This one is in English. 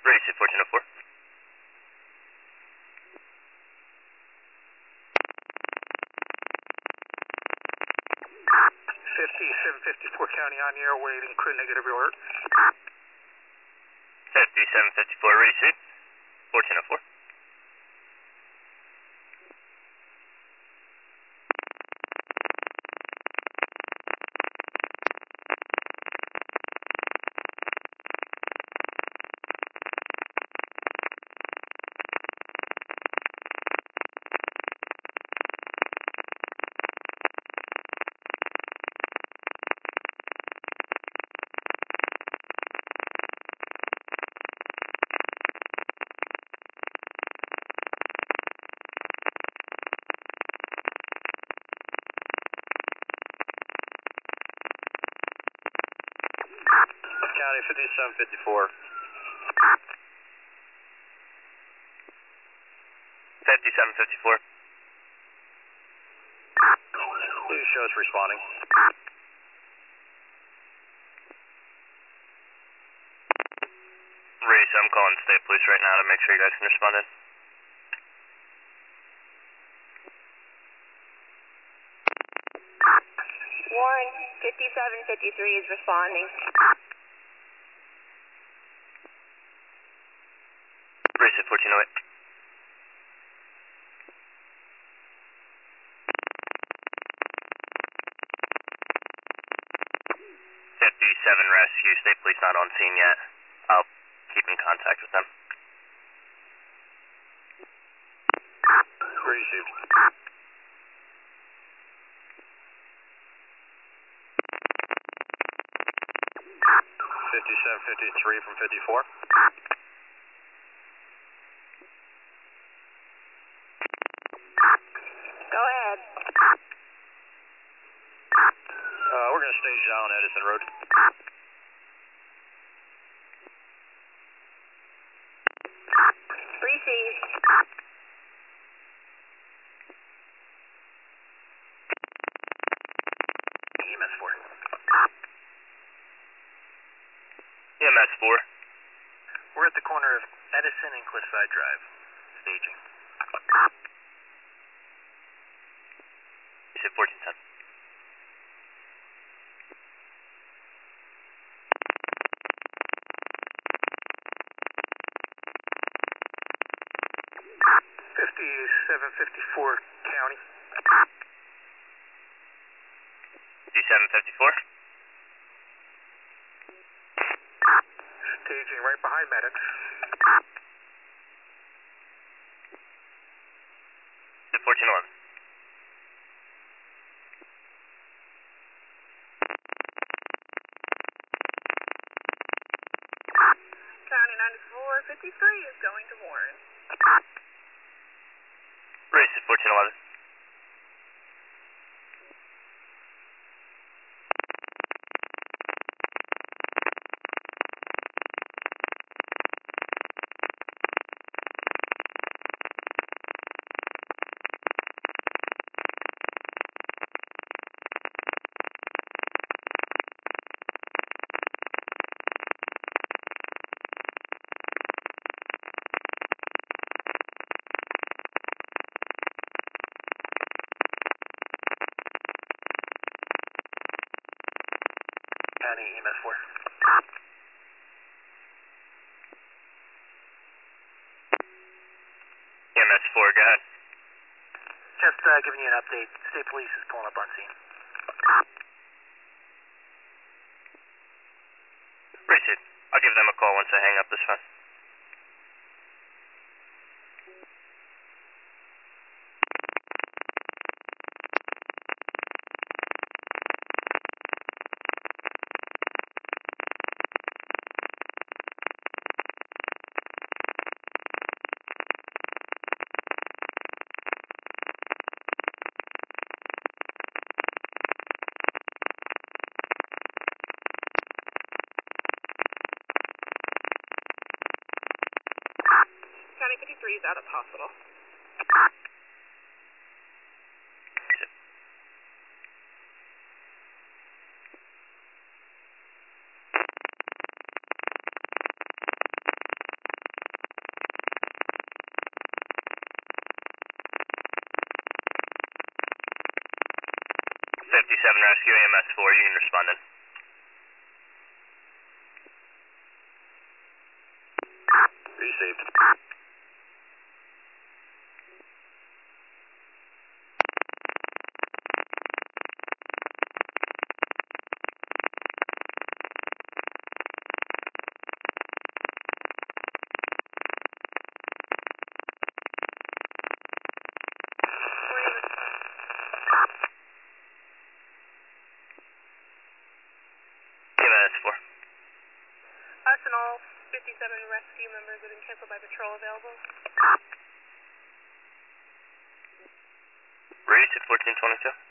Race at 1404. 5754 County on the air, waiting, crew negative alert. 5754, race at 1404. County 5754. 5754. News shows responding. Race, I'm calling state police right now to make sure you guys can respond in. Warren, 5753 is responding. Race at 1408. 57 rescue, state police not on scene yet. I'll keep in contact with them. Received. 5753 from 54. Go ahead. We're going to stage down Edison Road. Received. EMS 4. EMS 4. We're at the corner of Edison and Cliffside Drive. Staging. Race at 1410. $57.54 County. 5754. Staging right behind medics. At 1411. County 9453 is going to Warren. Race at 1411. County EMS 4. EMS 4, go ahead. Just giving you an update. State Police is pulling up on scene. Race it. I'll give them a call once I hang up this phone. County 53 is out of hospital. 57 Rescue, EMS 4, you can respond in. Received. EMS 4. Us and all 57 rescue members have been canceled by patrol available. Ready, 61422.